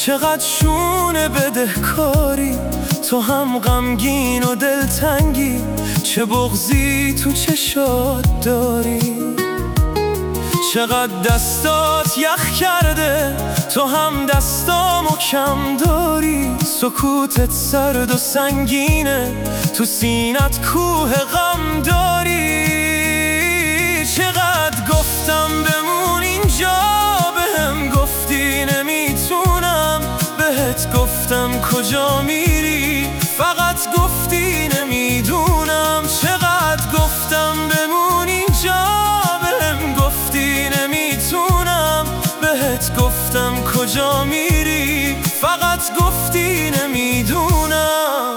چقدر شونه بدهکاری، تو هم غمگین و دلتنگی، چه بغضی تو چشات داری. چقدر دستات یخ کرده، تو هم دستامو کم داری. سکوتت سرد و سنگینه، تو سینت کوه غم داری. چقدر گفتم بمون اینجا، بهم گفتی نمیتونم. بهت گفتم کجا میری، فقط گفتی نمیدونم. چقدر گفتم بمون اینجا، بهم گفتی نمیتونم. بهت گفتم کجا میری، فقط گفتی نمیدونم.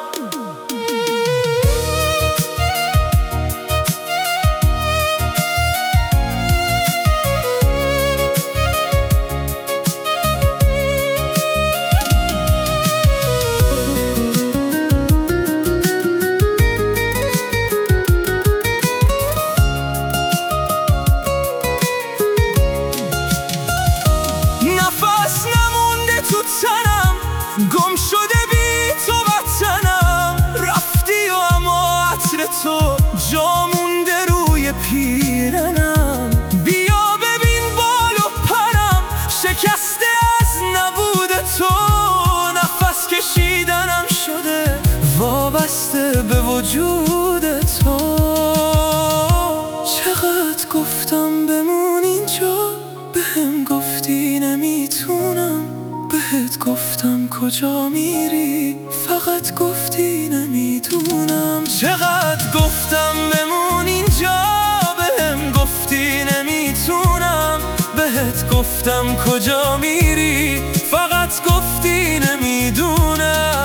گم شده بی تو وطنم، رفتی و اما عطر تو جا مونده روی پیرنم. بیا ببین بال و پرم شکسته از نبود تو، نفس کشیدنم شده وابسته به وجود تو. چقدر گفتم بمون اینجا، بهم گفتی نمیتونم. بهت گفتم کجا میری، فقط گفتی نمیدونم. چقدر گفتم بمون اینجا، بهم گفتی نمیتونم. بهت گفتم کجا میری، فقط گفتی نمیدونم.